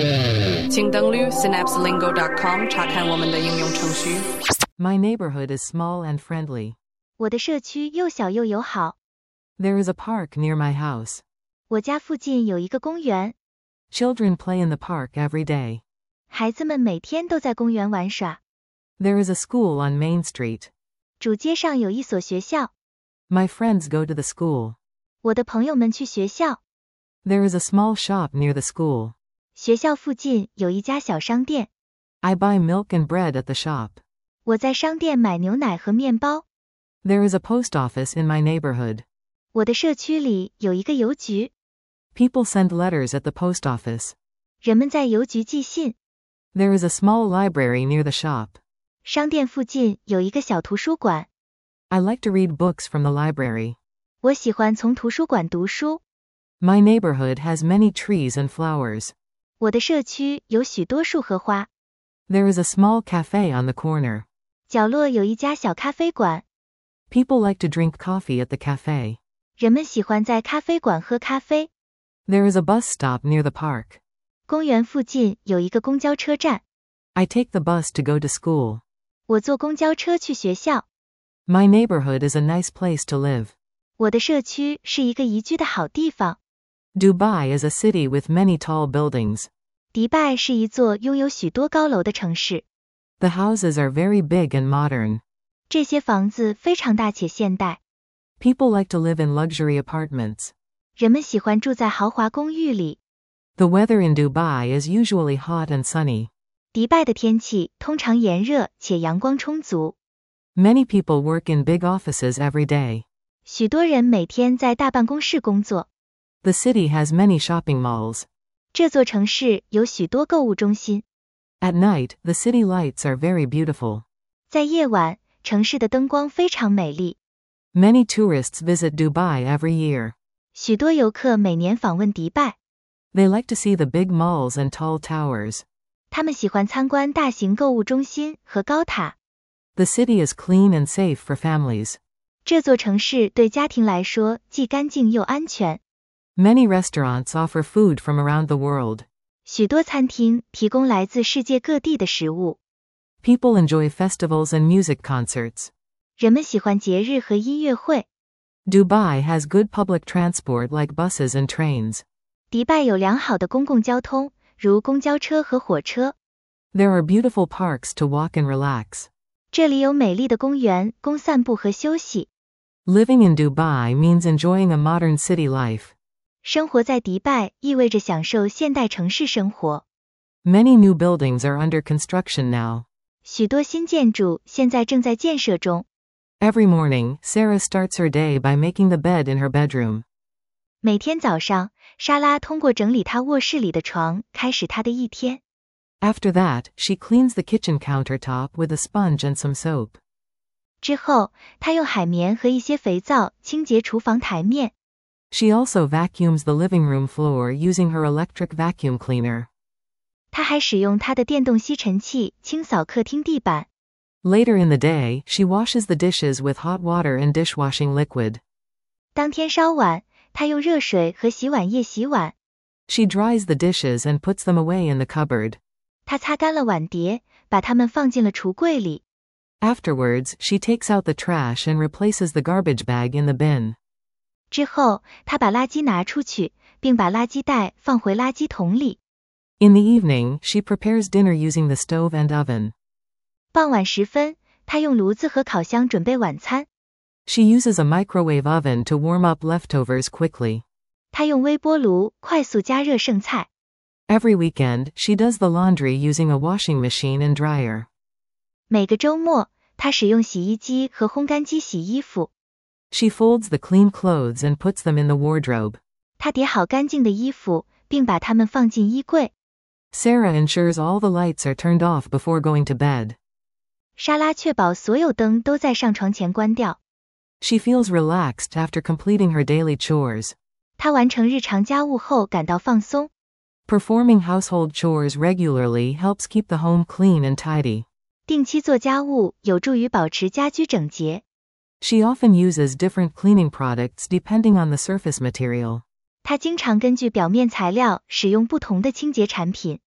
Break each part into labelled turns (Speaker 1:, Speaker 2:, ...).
Speaker 1: 请登录 synapselingo.com 查看我们的应用程序。
Speaker 2: My neighborhood is small and friendly.
Speaker 3: 我的社区又小又友好。
Speaker 2: There is a park near my house.
Speaker 3: 我家附近有一个公园，
Speaker 2: Children play in the park every day.
Speaker 3: 孩子们每天都在公园玩耍。
Speaker 2: There is a school on Main Street.
Speaker 3: 主街上有一所学校，
Speaker 2: My friends go to the school.
Speaker 3: 我的朋友们去学校。
Speaker 2: There is a small shop near the school.
Speaker 3: 学校附近有一家小商店，
Speaker 2: I buy milk and bread at the shop.
Speaker 3: 我在商店买牛奶和面包。
Speaker 2: There is a post office in my neighborhood.
Speaker 3: 我的社区里有一个邮局，
Speaker 2: People send letters at the post office.
Speaker 3: 人们在邮局寄信。
Speaker 2: There is a small library near the shop.
Speaker 3: 商店附近有一个小图书馆，
Speaker 2: I like to read books from the library.
Speaker 3: 我喜欢从图书馆读书。
Speaker 2: My neighborhood has many trees and flowers.
Speaker 3: 我的社区有许多树和花，
Speaker 2: There is a small cafe on the corner.
Speaker 3: 角落有一家小咖啡馆，
Speaker 2: People like to drink coffee at the cafe.
Speaker 3: 人们喜欢在咖啡馆喝咖啡。
Speaker 2: There is a bus stop near the park.
Speaker 3: 公园附近有一个公交车站，
Speaker 2: I take the bus to go to school.
Speaker 3: 我坐公交车去学校。
Speaker 2: My neighborhood is a nice place to live.
Speaker 3: 我的社区是一个宜居的好地方。
Speaker 2: Dubai is a city with many tall buildings.
Speaker 3: 迪拜是一座拥有许多高楼的城市，
Speaker 2: The houses are very big and modern.
Speaker 3: 这些房子非常大且现代。
Speaker 2: People like to live in luxury apartments.
Speaker 3: 人们喜欢住在豪华公寓里。
Speaker 2: The weather in Dubai is usually hot and sunny.
Speaker 3: 迪拜的天气通常炎热且阳光充足。
Speaker 2: Many people work in big offices every day.
Speaker 3: 许多人每天在大办公室工作。
Speaker 2: The city has many shopping malls.
Speaker 3: 这座城市有许多购物中心。
Speaker 2: At night, the city lights are very beautiful.
Speaker 3: 在夜晚，城市的灯光非常美丽。
Speaker 2: Many tourists visit Dubai every year.
Speaker 3: 许多游客每年访问迪拜，
Speaker 2: They like to see the big malls and tall towers.
Speaker 3: 他们喜欢参观大型购物中心和高塔。
Speaker 2: The city is clean and safe for families.
Speaker 3: 这座城市对家庭来说既干净又安全。
Speaker 2: Many restaurants offer food from around the world.
Speaker 3: 许多餐厅提供来自世界各地的食物。
Speaker 2: People enjoy festivals and music concerts.
Speaker 3: 人们喜欢节日和音乐会。
Speaker 2: Dubai has good public transport like buses and trains.
Speaker 3: 迪拜有良好的公共交通，如公交车和火车。
Speaker 2: There are beautiful parks to walk and relax.
Speaker 3: 这里有美丽的公园供散步和休息。
Speaker 2: Living in Dubai means enjoying a modern city life.
Speaker 3: 生活在迪拜意味着享受现代城市生活。
Speaker 2: Many new buildings are under construction now.
Speaker 3: 许多新建筑现在正在建设中。
Speaker 2: Every morning, Sarah starts her day by making the bed in her bedroom.
Speaker 3: 每天早上，莎拉通过整理她卧室里的床开始她的一天。
Speaker 2: After that, she cleans the kitchen countertop with a sponge and some soap.
Speaker 3: 之后，她用海绵和一些肥皂清洁厨房台面。
Speaker 2: She also vacuums the living room floor using her electric vacuum cleaner.
Speaker 3: 她还使用她的电动吸尘器清扫客厅地板。
Speaker 2: Later in the day, she washes the dishes with hot water and dishwashing liquid.
Speaker 3: 当天稍晚，她用热水和洗碗液洗碗。
Speaker 2: She dries the dishes and puts them away in the cupboard.
Speaker 3: 她擦干了碗碟，把它们放进了橱柜里。
Speaker 2: Afterwards, she takes out the trash and replaces the garbage bag in the bin.
Speaker 3: 之后，她把垃圾拿出去，并把垃圾袋放回垃圾桶里。
Speaker 2: In the evening, she prepares dinner using the stove and oven.
Speaker 3: 傍晚时分，她用炉子和烤箱准备晚餐。
Speaker 2: She uses a microwave oven to warm up leftovers quickly.
Speaker 3: 她用微波炉快速加热剩菜。
Speaker 2: Every weekend, she does the laundry using a washing machine and dryer.
Speaker 3: 每个周末，她使用洗衣机和烘干机洗衣服。
Speaker 2: She folds the clean clothes and puts them in the wardrobe.
Speaker 3: 她叠好干净的衣服，并把它们放进衣柜。
Speaker 2: Sarah ensures all the lights are turned off before going to bed.
Speaker 3: 莎拉确保所有灯都在上床前关掉。
Speaker 2: She feels relaxed after completing her daily chores.
Speaker 3: 她完成日常家务后感到放松。
Speaker 2: Performing household chores regularly helps keep the home clean and tidy.
Speaker 3: 定期做家务有助于保持家居整洁。
Speaker 2: She often uses different cleaning products depending on the surface material.
Speaker 3: 她经常根据表面材料使用不同的清洁产品。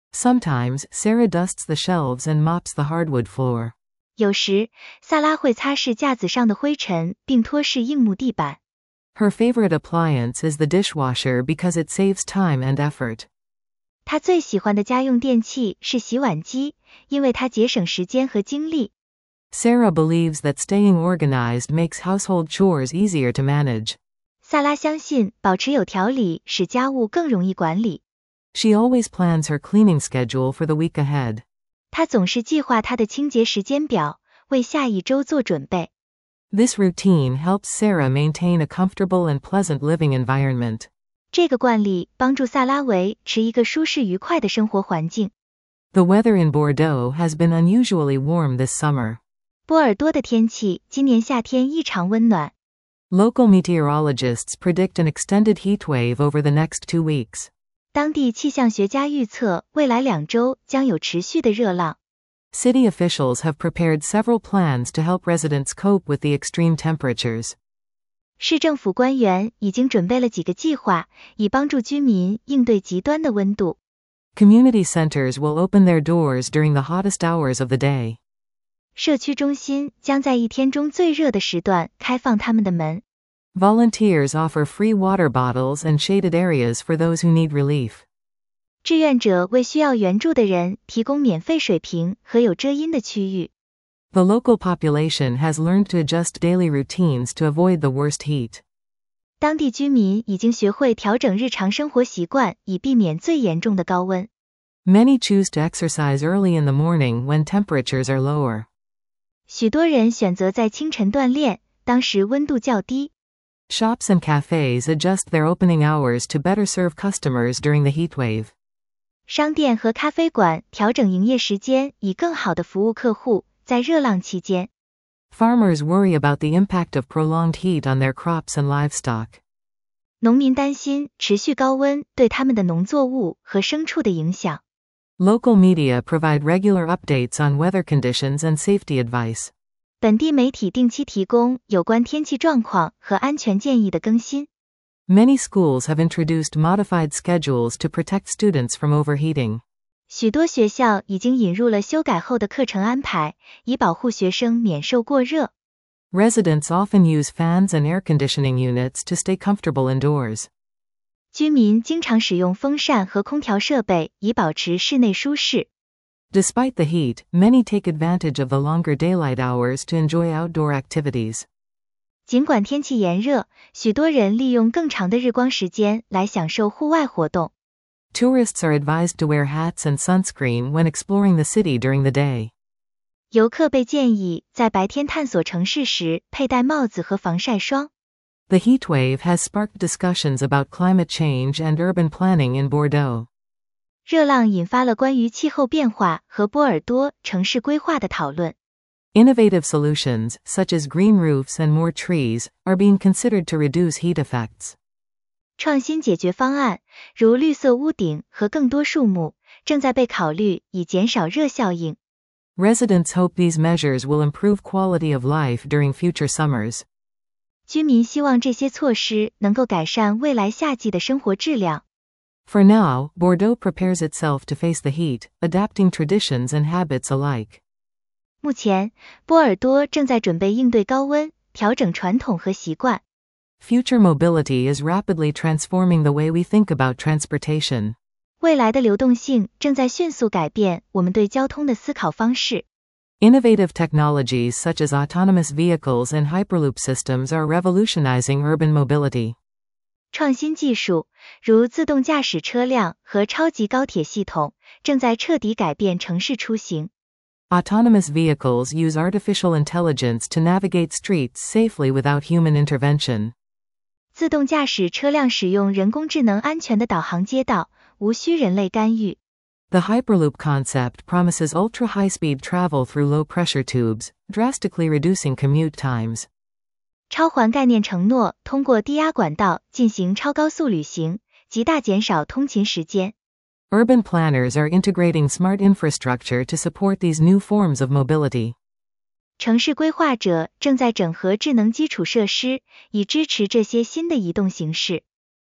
Speaker 2: Sometimes, Sarah dusts the shelves and mops the hardwood floor.
Speaker 3: 有时，萨拉会擦拭架子上的灰尘，并拖拭硬木地板。
Speaker 2: Her favorite appliance is the dishwasher because it saves time and effort.
Speaker 3: 她最喜欢的家用电器是洗碗机，因为它节省时间和精力。
Speaker 2: Sarah believes that staying organized makes household chores easier to manage.
Speaker 3: 萨拉相信保持有条理使家务更容易管理。
Speaker 2: She always plans her cleaning schedule for the week ahead.
Speaker 3: 她总是计划她的清洁时间表，为下一周做准备。
Speaker 2: This routine helps Sarah maintain a comfortable and pleasant living environment.
Speaker 3: 这个惯例帮助萨拉维持一个舒适愉快的生活环境。
Speaker 2: The weather in Bordeaux has been unusually warm this summer.
Speaker 3: 波尔多的天气今年夏天异常温暖。
Speaker 2: Local meteorologists predict an extended heat wave over the next 2 weeks.
Speaker 3: 当地气象学家预测未来2周将有持续的热浪。
Speaker 2: City officials have prepared several plans to help residents cope with the extreme temperatures.
Speaker 3: 市政府官员已经准备了几个计划，以帮助居民应对极端的温度。
Speaker 2: Community centers will open their doors during the hottest hours of the day.
Speaker 3: 社区中心将在一天中最热的时段开放他们的门。
Speaker 2: Volunteers offer free water bottles and shaded areas for those who need relief.
Speaker 3: 志愿者为需要援助的人提供免费水瓶和有遮阴的区域。
Speaker 2: The local population has learned to adjust daily routines to avoid the worst heat.
Speaker 3: 当地居民已经学会调整日常生活习惯，以避免最严重的高温。
Speaker 2: Many choose to exercise early in the morning when temperatures are lower.
Speaker 3: 许多人选择在清晨锻炼，当时温度较低。
Speaker 2: Shops and cafes adjust their opening hours to better serve customers during the heat wave.
Speaker 3: 商店和咖啡馆调整营业时间，以更好地服务客户，在热浪期间。
Speaker 2: Farmers worry about the impact of prolonged heat on their crops and livestock.
Speaker 3: 农民担心持续高温对他们的农作物和牲畜的影响。
Speaker 2: Local media provide regular updates on weather conditions and safety advice.
Speaker 3: 本地媒体定期提供有关天气状况和安全建议的更新。
Speaker 2: Many schools have introduced modified schedules to protect students from overheating.
Speaker 3: 许多学校已经引入了修改后的课程安排，以保护学生免受过热。
Speaker 2: Residents often use fans and air conditioning units to stay comfortable indoors.
Speaker 3: 居民经常使用风扇和空调设备，以保持室内舒适。
Speaker 2: Despite the heat, many take advantage of the longer daylight hours to enjoy outdoor activities.
Speaker 3: 尽管天气炎热，许多人利用更长的日光时间来享受户外活动。
Speaker 2: Tourists are advised to wear hats and sunscreen when exploring the city during the day.
Speaker 3: 游客被建议在白天探索城市时佩戴帽子和防晒霜。
Speaker 2: The heat wave has sparked discussions about climate change and urban planning in Bordeaux.
Speaker 3: 热浪引发了关于气候变化和波尔多城市规划的讨论。
Speaker 2: Innovative solutions, such as green roofs and more trees, are being considered to reduce heat effects.
Speaker 3: 创新解决方案，如绿色屋顶和更多树木，正在被考虑以减少热效应。
Speaker 2: Residents hope these measures will improve quality of life during future summers.
Speaker 3: 居民希望这些措施能够改善未来夏季的生活质量。
Speaker 2: For now, Bordeaux prepares itself to face the heat, adapting traditions and habits alike.
Speaker 3: 目前，波尔多正在准备应对高温，调整传统和习惯。
Speaker 2: Future mobility is rapidly transforming the way we think about transportation.
Speaker 3: 未来的流动性正在迅速改变我们对交通的思考方式。
Speaker 2: Innovative technologies such as autonomous vehicles and hyperloop systems are revolutionizing urban mobility.
Speaker 3: 创新技术，如自动驾驶车辆和超级高铁系统，正在彻底改变城市出行。
Speaker 2: Autonomous vehicles use artificial intelligence to navigate streets safely without human intervention.
Speaker 3: 自动驾驶车辆使用人工智能安全地导航街道，无需人类干预。
Speaker 2: The Hyperloop concept promises ultra-high-speed travel through low-pressure tubes, drastically reducing commute times.
Speaker 3: 超环概念承诺通过低压管道进行超高速旅行，极大减少通勤时间。
Speaker 2: Urban planners are integrating smart infrastructure to support these new forms of mobility.
Speaker 3: 城市规划者正在整合智能基础设施，以支持这些新的移动形式。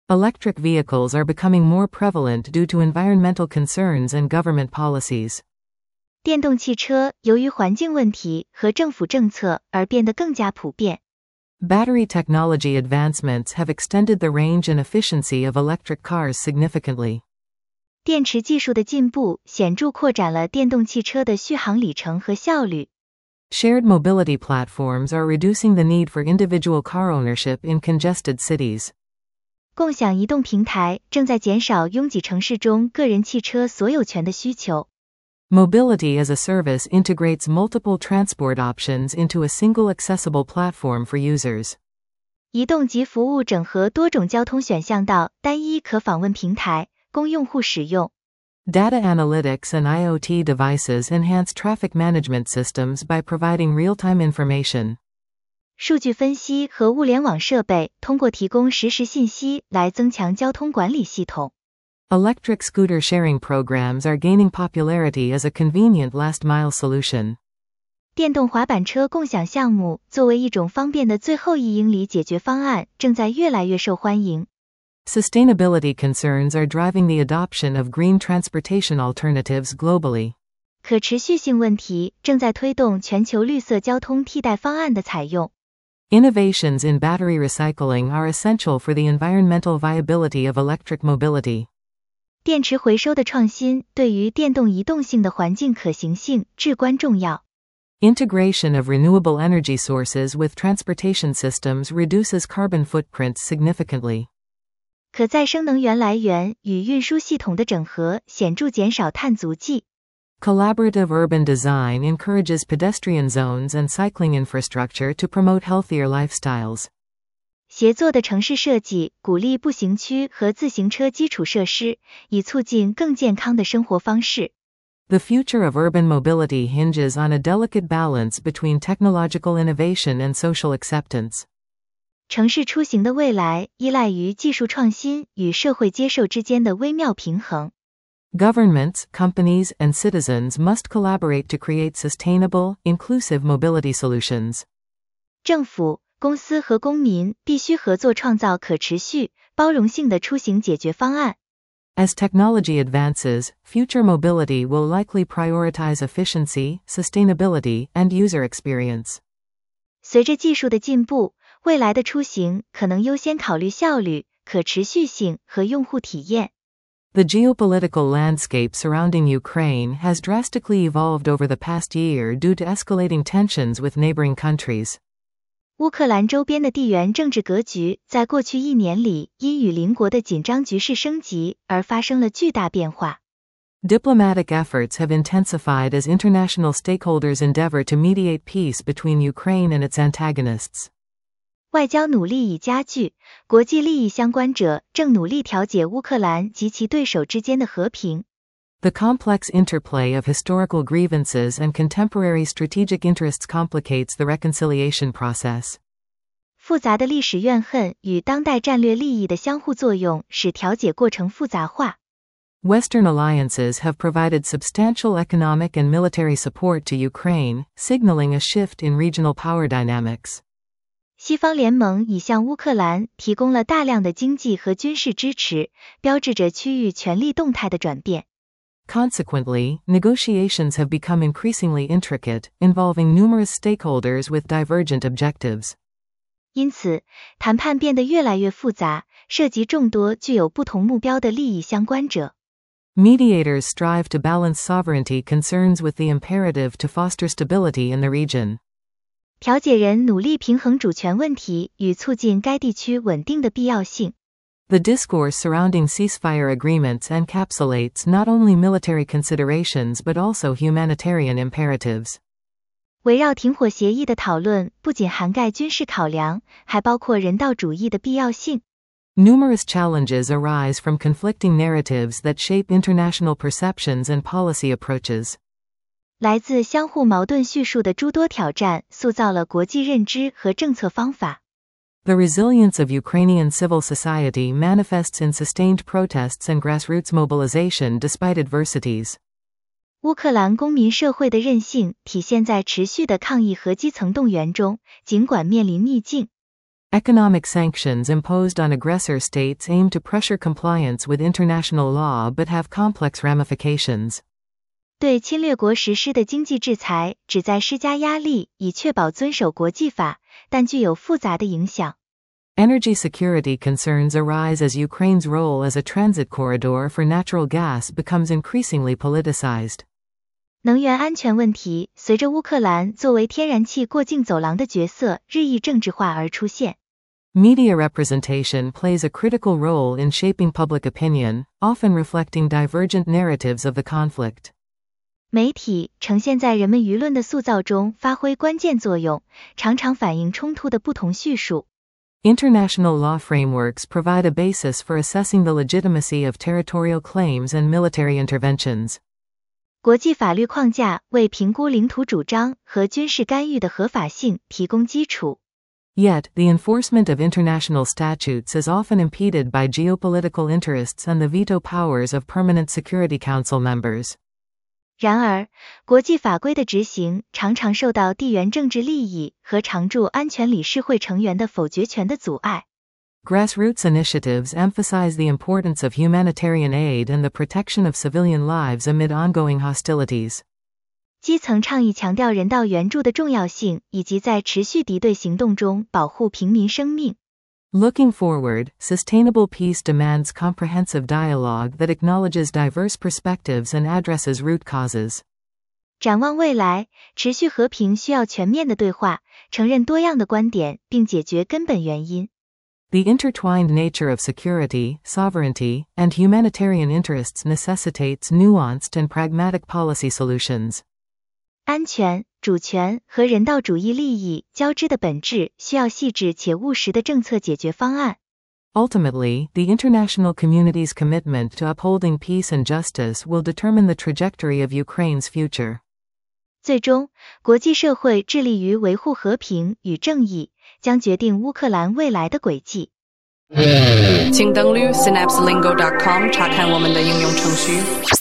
Speaker 2: Electric vehicles are becoming more prevalent due to environmental concerns and government policies.
Speaker 3: 电动汽车由于环境问题和政府政策而变得更加普遍。
Speaker 2: Battery technology advancements have extended the range and efficiency of electric cars significantly.
Speaker 3: 电池技术的进步显著扩展了电动汽车的续航里程和效率。
Speaker 2: Shared mobility platforms are reducing the need for individual car ownership in congested cities.
Speaker 3: 共享移动平台正在减少拥挤城市中个人汽车所有权的需求。
Speaker 2: Mobility as a service integrates multiple transport options into a single accessible platform for users.
Speaker 3: 移动及服务整合多种交通选项到单一可访问平台，供用户使用。
Speaker 2: Data analytics and IoT devices enhance traffic management systems by providing real-time information.
Speaker 3: 数据分析和物联网设备通过提供实时信息来增强交通管理系统。
Speaker 2: Electric scooter sharing programs are gaining popularity as a convenient last-mile solution.
Speaker 3: 电动滑板车共享项目作为一种方便的最后1英里解决方案，正在越来越受欢迎。
Speaker 2: Sustainability concerns are driving the adoption of green transportation alternatives globally.
Speaker 3: 可持续性问题正在推动全球绿色交通替代方案的采用。
Speaker 2: Innovations in battery recycling are essential for the environmental viability of electric mobility.
Speaker 3: 电池回收的创新对于电动移动性的环境可行性至关重要。
Speaker 2: Integration of renewable energy sources with transportation systems reduces carbon footprints significantly.
Speaker 3: 可再生能源来源与运输系统的整合显著减少碳足迹。
Speaker 2: Collaborative urban design encourages pedestrian zones and cycling infrastructure to promote healthier lifestyles.
Speaker 3: 协作的城市设计鼓励步行区和自行车基础设施，以促进更健康的生活方式。
Speaker 2: The future of urban mobility hinges on a delicate balance between technological innovation and social acceptance.
Speaker 3: 城市出行的未来依赖于技术创新与社会接受之间的微妙平衡。
Speaker 2: Governments, companies, and citizens must collaborate to create sustainable, inclusive mobility solutions.
Speaker 3: 政府、公司和公民必须合作创造可持续、包容性的出行解决方案。
Speaker 2: As technology advances, future mobility will likely prioritize efficiency, sustainability, and user experience.
Speaker 3: 随着技术的进步，未来的出行可能优先考虑效率、可持续性和用户体验。
Speaker 2: The geopolitical landscape surrounding Ukraine has drastically evolved over the past year due to escalating tensions with neighboring countries.
Speaker 3: 乌克兰周边的地缘政治格局在过去1年里因与邻国的紧张局势升级而发生了巨大变化。
Speaker 2: Diplomatic efforts have intensified as international stakeholders endeavor to mediate peace between Ukraine and its antagonists.
Speaker 3: 外交努力已加剧，国际利益相关者正努力调解乌克兰及其对手之间的和平。
Speaker 2: The complex interplay of historical grievances and contemporary strategic interests complicates the reconciliation process.
Speaker 3: 复杂的历史怨恨与当代战略利益的相互作用使调解过程复杂化。
Speaker 2: Western alliances have provided substantial economic and military support to Ukraine, signaling a shift in regional power dynamics.
Speaker 3: 西方联盟已向乌克兰提供了大量的经济和军事支持，标志着区域权力动态的转变。
Speaker 2: Consequently, negotiations have become increasingly intricate, involving numerous stakeholders with divergent objectives.
Speaker 3: 因此，谈判变得越来越复杂，涉及众多具有不同目标的利益相关者。
Speaker 2: Mediators strive to balance sovereignty concerns with the imperative to foster stability in the region.
Speaker 3: 调解人努力平衡主权问题与促进该地区稳定的必要性。
Speaker 2: The discourse surrounding ceasefire agreements encapsulates not only military considerations but also humanitarian imperatives.
Speaker 3: 围绕停火协议的讨论不仅涵盖军事考量，还包括人道主义的必要性。
Speaker 2: Numerous challenges arise from conflicting narratives that shape international perceptions and policy approaches.
Speaker 3: 来自相互矛盾叙述的诸多挑战塑造了国际认知和政策方法。
Speaker 2: The resilience of Ukrainian civil society manifests in sustained protests and grassroots mobilization despite adversities.
Speaker 3: 乌克兰公民社会的韧性体现在持续的抗议和基层动员中，尽管面临逆境。
Speaker 2: Economic sanctions imposed on aggressor states aim to pressure compliance with international law but have complex ramifications.
Speaker 3: 对侵略国实施的经济制裁旨在施加压力，以确保遵守国际法，但具有复杂的影响。
Speaker 2: Energy security concerns arise as Ukraine's role as a transit corridor for natural gas becomes increasingly politicized.
Speaker 3: 能源安全问题随着乌克兰作为天然气过境走廊的角色日益政治化而出现。
Speaker 2: Media representation plays a critical role in shaping public opinion, often reflecting divergent narratives of the conflict.
Speaker 3: 媒体呈现在人们舆论的塑造中发挥关键作用，常常反映冲突的不同叙述。
Speaker 2: International law frameworks provide a basis for assessing the legitimacy of territorial claims and military interventions.
Speaker 3: 国际法律框架为评估领土主张和军事干预的合法性提供基础。
Speaker 2: Yet, the enforcement of international statutes is often impeded by geopolitical interests and the veto powers of permanent Security Council members.
Speaker 3: 然而，国际法规的执行常常受到地缘政治利益和常驻安全理事会成员的否决权的阻碍。
Speaker 2: Grassroots initiatives emphasize the importance of humanitarian aid and the protection of civilian lives amid ongoing hostilities.
Speaker 3: 基层倡议强调人道援助的重要性，以及在持续敌对行动中保护平民生命。
Speaker 2: Looking forward, sustainable peace demands comprehensive dialogue that acknowledges diverse perspectives and addresses root causes.
Speaker 3: 展望未来，持续和平需要全面的对话，承认多样的观点，并解决根本原因。
Speaker 2: The intertwined nature of security, sovereignty, and humanitarian interests necessitates nuanced and pragmatic policy solutions.
Speaker 3: 安全、主权和人道主义利益交织的本质需要细致且务实的政策解决方案。
Speaker 2: Ultimately, the international community's commitment to upholding peace and justice will determine the trajectory of Ukraine's future.
Speaker 1: 最终，国际社会致力于维护和平与正义，将决定乌克兰未来的轨迹。请登录 synapselingo.com 查看我们的应用程序。